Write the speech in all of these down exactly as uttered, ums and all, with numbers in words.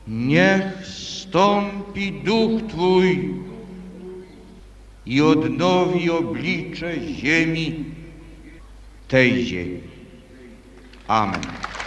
Niech stąpi duch Twój i odnowi oblicze ziemi, tej ziemi. Amen.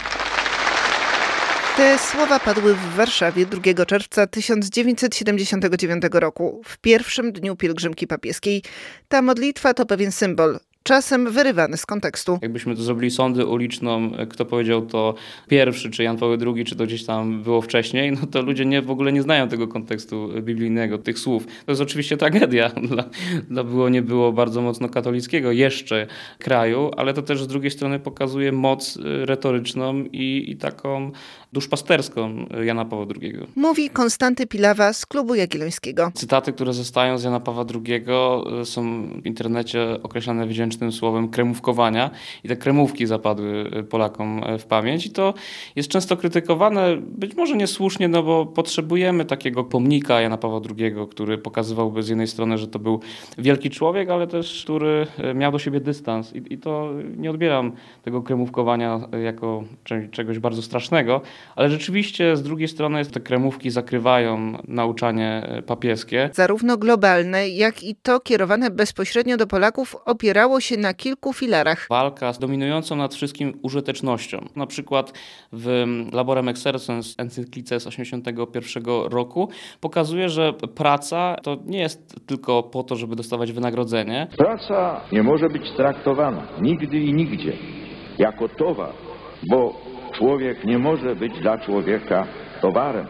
Te słowa padły w Warszawie drugiego czerwca tysiąc dziewięćset siedemdziesiątego dziewiątego roku, w pierwszym dniu pielgrzymki papieskiej. Ta modlitwa to pewien symbol, czasem wyrywany z kontekstu. Jakbyśmy to zrobili sądy uliczną, kto powiedział to pierwszy, czy Jan Paweł drugi, czy to gdzieś tam było wcześniej, no to ludzie nie, w ogóle nie znają tego kontekstu biblijnego, tych słów. To jest oczywiście tragedia dla, dla było nie było bardzo mocno katolickiego jeszcze kraju, ale to też z drugiej strony pokazuje moc retoryczną i, i taką duszpasterską Jana Pawła drugiego. Mówi Konstanty Pilawa z Klubu Jagiellońskiego. Cytaty, które zostają z Jana Pawła drugiego są w internecie określane wdzięcznym słowem kremówkowania i te kremówki zapadły Polakom w pamięć i to jest często krytykowane, być może niesłusznie, no bo potrzebujemy takiego pomnika Jana Pawła drugiego, który pokazywałby z jednej strony, że to był wielki człowiek, ale też który miał do siebie dystans i, i to nie odbieram tego kremówkowania jako czegoś bardzo strasznego, ale rzeczywiście z drugiej strony te kremówki zakrywają nauczanie papieskie. Zarówno globalne, jak i to kierowane bezpośrednio do Polaków opierało się na kilku filarach. Walka z dominującą nad wszystkim użytecznością. Na przykład w Laborem Exercens, encyklice z osiemdziesiątego pierwszego roku pokazuje, że praca to nie jest tylko po to, żeby dostawać wynagrodzenie. Praca nie może być traktowana nigdy i nigdzie jako towar, bo człowiek nie może być dla człowieka towarem,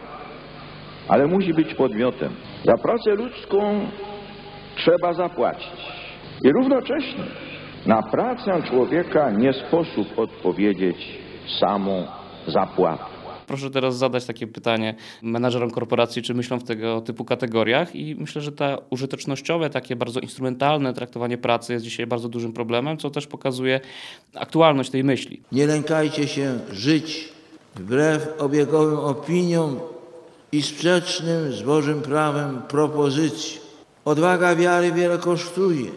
ale musi być podmiotem. Za pracę ludzką trzeba zapłacić. I równocześnie na pracę człowieka nie sposób odpowiedzieć samą zapłatą. Proszę teraz zadać takie pytanie menadżerom korporacji, czy myślą w tego typu kategoriach i myślę, że to użytecznościowe, takie bardzo instrumentalne traktowanie pracy jest dzisiaj bardzo dużym problemem, co też pokazuje aktualność tej myśli. Nie lękajcie się żyć wbrew obiegowym opiniom i sprzecznym z Bożym prawem propozycji. Odwaga wiary wiele kosztuje,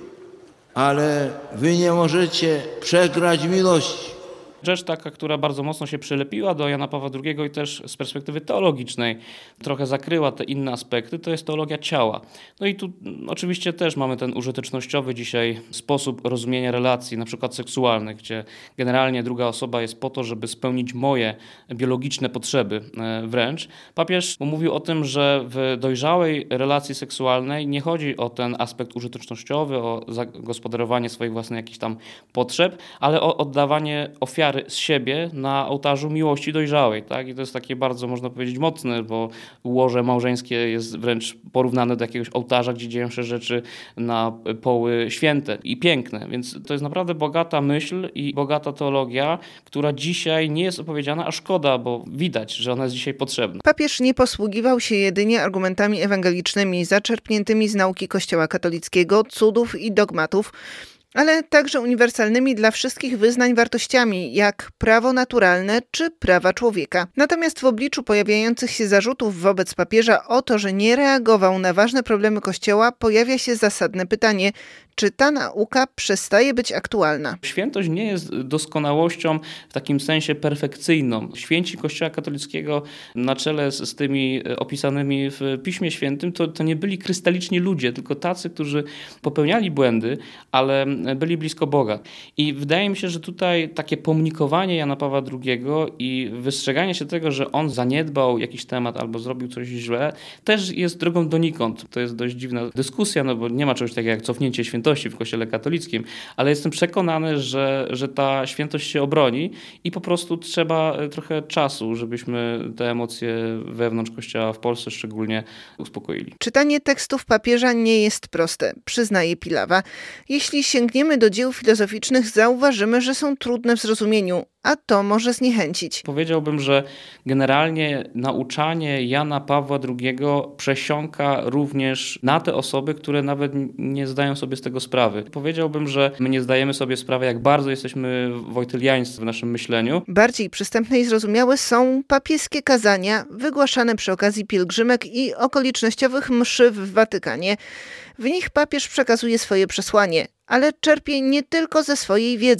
ale wy nie możecie przegrać miłości. Rzecz taka, która bardzo mocno się przylepiła do Jana Pawła drugiego i też z perspektywy teologicznej trochę zakryła te inne aspekty, to jest teologia ciała. No i tu oczywiście też mamy ten użytecznościowy dzisiaj sposób rozumienia relacji, na przykład seksualnych, gdzie generalnie druga osoba jest po to, żeby spełnić moje biologiczne potrzeby wręcz. Papież mówił o tym, że w dojrzałej relacji seksualnej nie chodzi o ten aspekt użytecznościowy, o zagospodarowanie swoich własnych jakichś tam potrzeb, ale o oddawanie ofiary z siebie na ołtarzu miłości dojrzałej. Tak? I to jest takie bardzo, można powiedzieć, mocne, bo łoże małżeńskie jest wręcz porównane do jakiegoś ołtarza, gdzie dzieją się rzeczy na poły święte i piękne. Więc to jest naprawdę bogata myśl i bogata teologia, która dzisiaj nie jest opowiedziana, a szkoda, bo widać, że ona jest dzisiaj potrzebna. Papież nie posługiwał się jedynie argumentami ewangelicznymi zaczerpniętymi z nauki Kościoła katolickiego, cudów i dogmatów, ale także uniwersalnymi dla wszystkich wyznań wartościami, jak prawo naturalne czy prawa człowieka. Natomiast w obliczu pojawiających się zarzutów wobec papieża o to, że nie reagował na ważne problemy Kościoła, pojawia się zasadne pytanie, czy ta nauka przestaje być aktualna? Świętość nie jest doskonałością w takim sensie perfekcyjną. Święci Kościoła katolickiego na czele z, z tymi opisanymi w Piśmie Świętym to, to nie byli krystaliczni ludzie, tylko tacy, którzy popełniali błędy, ale byli blisko Boga. I wydaje mi się, że tutaj takie pomnikowanie Jana Pawła drugiego i wystrzeganie się tego, że on zaniedbał jakiś temat albo zrobił coś źle, też jest drogą donikąd. To jest dość dziwna dyskusja, no bo nie ma czegoś takiego jak cofnięcie świętości w Kościele katolickim, ale jestem przekonany, że, że ta świętość się obroni i po prostu trzeba trochę czasu, żebyśmy te emocje wewnątrz Kościoła w Polsce szczególnie uspokoili. Czytanie tekstów papieża nie jest proste, przyznaje Pilawa. Jeśli sięgniemy do dzieł filozoficznych, zauważymy, że są trudne w zrozumieniu, a to może zniechęcić. Powiedziałbym, że generalnie nauczanie Jana Pawła drugiego przesiąka również na te osoby, które nawet nie zdają sobie z tego sprawy. Powiedziałbym, że my nie zdajemy sobie sprawy, jak bardzo jesteśmy wojtyliańscy w naszym myśleniu. Bardziej przystępne i zrozumiałe są papieskie kazania wygłaszane przy okazji pielgrzymek i okolicznościowych mszy w Watykanie. W nich papież przekazuje swoje przesłanie, ale czerpie nie tylko ze swojej wiedzy,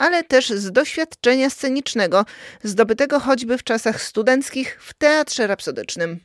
ale też z doświadczenia scenicznego, zdobytego choćby w czasach studenckich w Teatrze Rapsodycznym.